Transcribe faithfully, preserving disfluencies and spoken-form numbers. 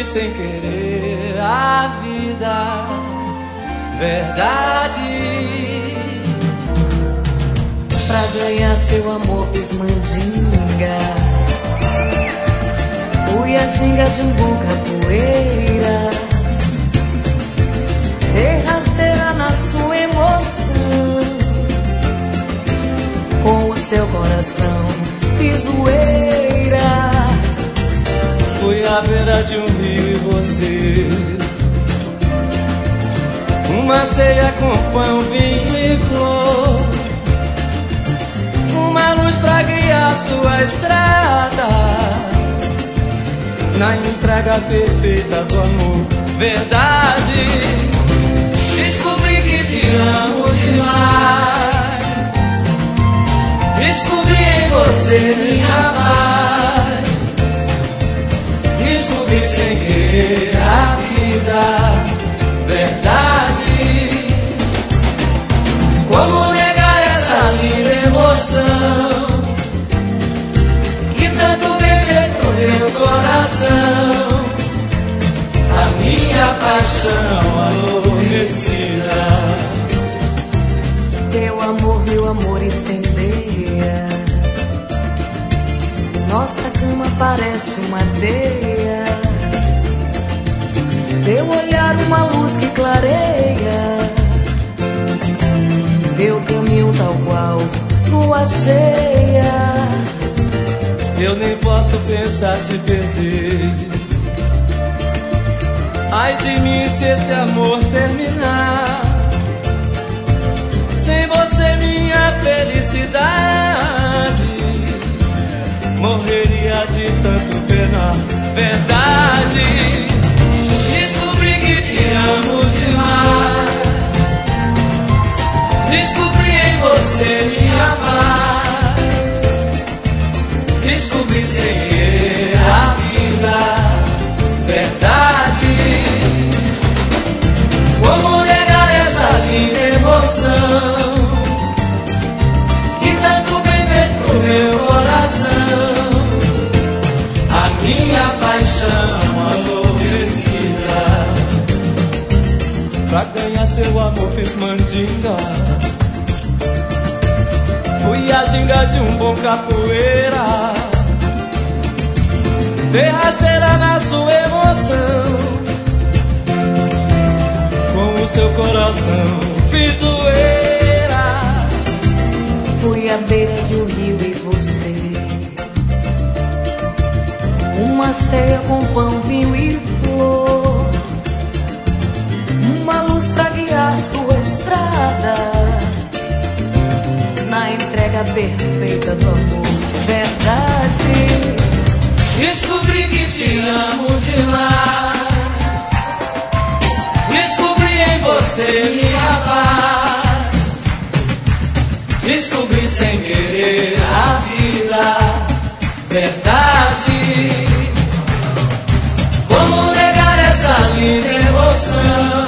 descobri sem querer a vida, verdade. Pra ganhar seu amor fiz mandinga, fui a ginga de um bom capoeira, dei rasteira na sua emoção, com o seu coração fiz zoeira. Fui à beira de um rio e você, uma ceia com pão, vinho e flor, uma luz pra guiar sua estrada, na entrega perfeita do amor, verdade. Descobri que te amo demais, descobri em você minha paz, descobri sem querer a vida, verdade. Como negar essa linda emoção que tanto bem fez pro meu coração, a minha paixão adormecida. Teu amor, meu amor incendeia, nossa cama parece uma teia, teu olhar uma luz que clareia, teu caminho tal qual lua cheia. Eu nem posso pensar te perder, ai de mim se esse amor terminar, sem você minha felicidade morreria de tanto penar, verdade. Descobri que te amo demais, descobri em você minha paz, descobri sem querer a vida, verdade. Como negar essa linda emoção que tanto bem fez pro meu coração, a minha paixão adormecida. Pra ganhar seu amor fiz mandinga, fui a ginga de um bom capoeira, dei rasteira na sua emoção, com o seu coração fiz zoeira. Fui à beira de um rio e você, uma ceia com pão, vinho e flor, uma luz pra guiar sua estrada, na entrega perfeita do amor, verdade. Descobri que te amo demais, descobri em você minha paz, descobri sem querer a vida, verdade. Como negar essa linda emoção